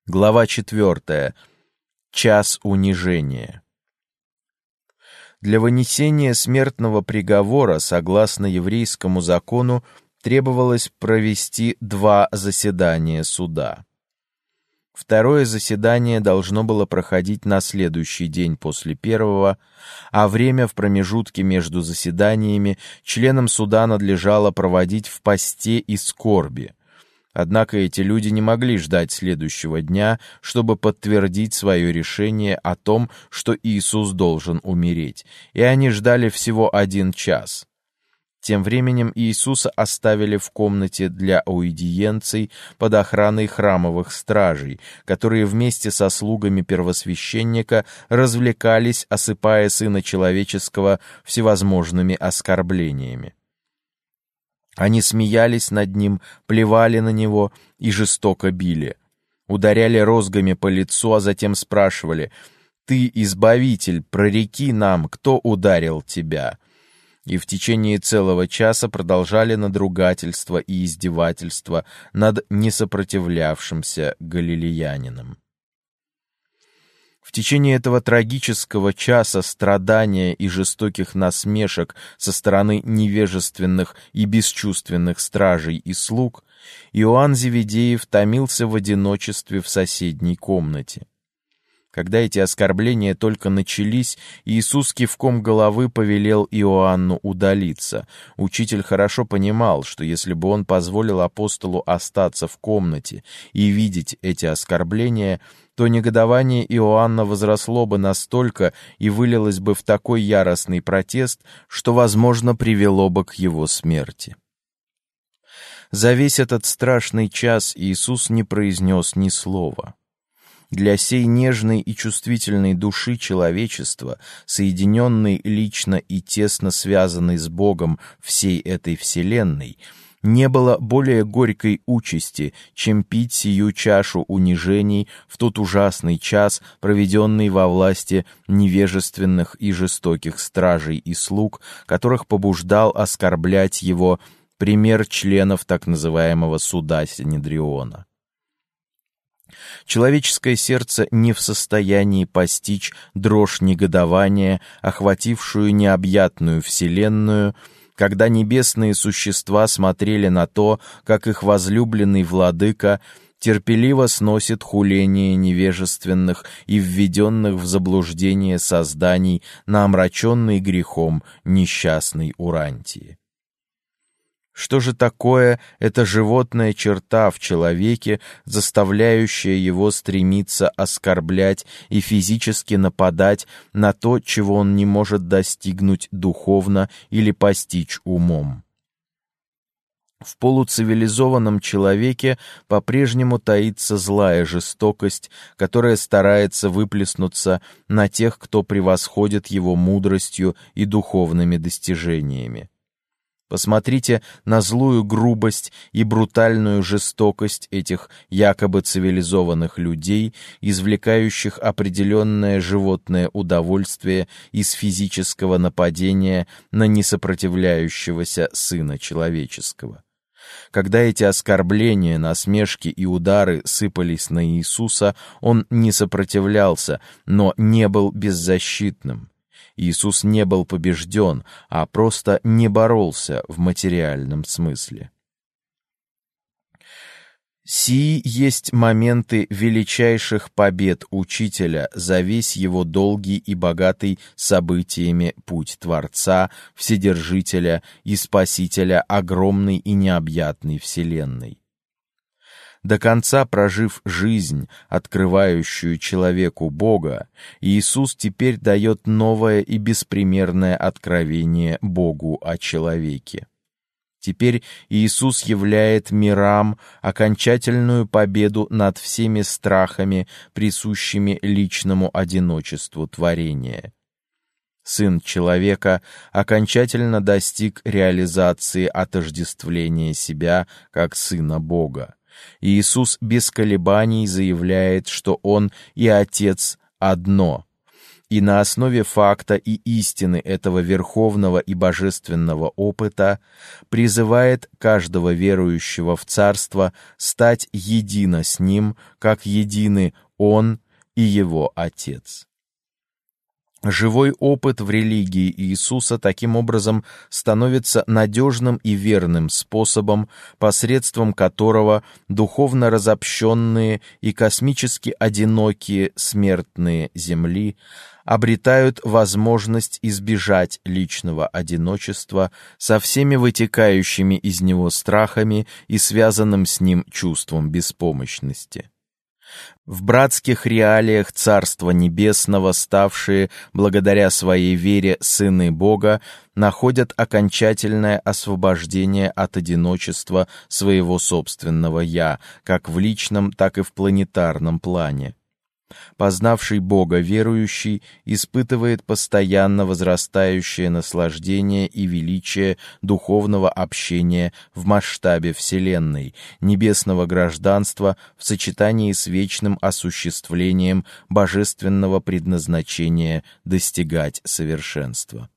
Глава 4. Час унижения. Для вынесения смертного приговора, согласно еврейскому закону, требовалось провести 2 заседания суда. Второе заседание должно было проходить на следующий день после первого, а время в промежутке между заседаниями членам суда надлежало проводить в посте и скорби. Однако эти люди не могли ждать следующего дня, чтобы подтвердить свое решение о том, что Иисус должен умереть, и они ждали всего 1 час. Тем временем Иисуса оставили в комнате для аудиенций под охраной храмовых стражей, которые вместе со слугами первосвященника развлекались, осыпая Сына Человеческого всевозможными оскорблениями. Они смеялись над ним, плевали на него и жестоко били. Ударяли розгами по лицу, а затем спрашивали: «Ты, Избавитель, прореки нам, кто ударил тебя?» И в течение целого часа продолжали надругательство и издевательство над несопротивлявшимся галилеянином. В течение этого трагического часа страдания и жестоких насмешек со стороны невежественных и бесчувственных стражей и слуг Иоанн Зеведеев томился в одиночестве в соседней комнате. Когда эти оскорбления только начались, Иисус кивком головы повелел Иоанну удалиться. Учитель хорошо понимал, что если бы он позволил апостолу остаться в комнате и видеть эти оскорбления, то негодование Иоанна возросло бы настолько и вылилось бы в такой яростный протест, что, возможно, привело бы к его смерти. За весь этот страшный час Иисус не произнес ни слова. Для сей нежной и чувствительной души человечества, соединенной лично и тесно связанной с Богом всей этой вселенной, не было более горькой участи, чем пить сию чашу унижений в тот ужасный час, проведенный во власти невежественных и жестоких стражей и слуг, которых побуждал оскорблять его пример членов так называемого суда Синедриона. Человеческое сердце не в состоянии постичь дрожь негодования, охватившую необъятную вселенную, когда небесные существа смотрели на то, как их возлюбленный владыка терпеливо сносит хуление невежественных и введенных в заблуждение созданий на омраченной грехом несчастной Урантии. Что же такое эта животная черта в человеке, заставляющая его стремиться оскорблять и физически нападать на то, чего он не может достигнуть духовно или постичь умом? В полуцивилизованном человеке по-прежнему таится злая жестокость, которая старается выплеснуться на тех, кто превосходит его мудростью и духовными достижениями. Посмотрите на злую грубость и брутальную жестокость этих якобы цивилизованных людей, извлекающих определенное животное удовольствие из физического нападения на несопротивляющегося Сына Человеческого. Когда эти оскорбления, насмешки и удары сыпались на Иисуса, он не сопротивлялся, но не был беззащитным. Иисус не был побежден, а просто не боролся в материальном смысле. Сии есть моменты величайших побед Учителя за весь его долгий и богатый событиями путь Творца, Вседержителя и Спасителя огромной и необъятной вселенной. До конца прожив жизнь, открывающую человеку Бога, Иисус теперь дает новое и беспримерное откровение Богу о человеке. Теперь Иисус являет мирам окончательную победу над всеми страхами, присущими личному одиночеству творения. Сын человека окончательно достиг реализации отождествления себя как Сына Бога. Иисус без колебаний заявляет, что Он и Отец одно. и на основе факта и истины этого верховного и божественного опыта призывает каждого верующего в Царство стать едино с Ним, как едины Он и Его Отец. Живой опыт в религии Иисуса таким образом становится надежным и верным способом, посредством которого духовно разобщенные и космически одинокие смертные земли обретают возможность избежать личного одиночества со всеми вытекающими из него страхами и связанным с ним чувством беспомощности. В братских реалиях Царства Небесного, ставшие благодаря своей вере сыны Бога, находят окончательное освобождение от одиночества своего собственного «я», как в личном, так и в планетарном плане. Познавший Бога верующий испытывает постоянно возрастающее наслаждение и величие духовного общения в масштабе Вселенной, небесного гражданства в сочетании с вечным осуществлением божественного предназначения достигать совершенства.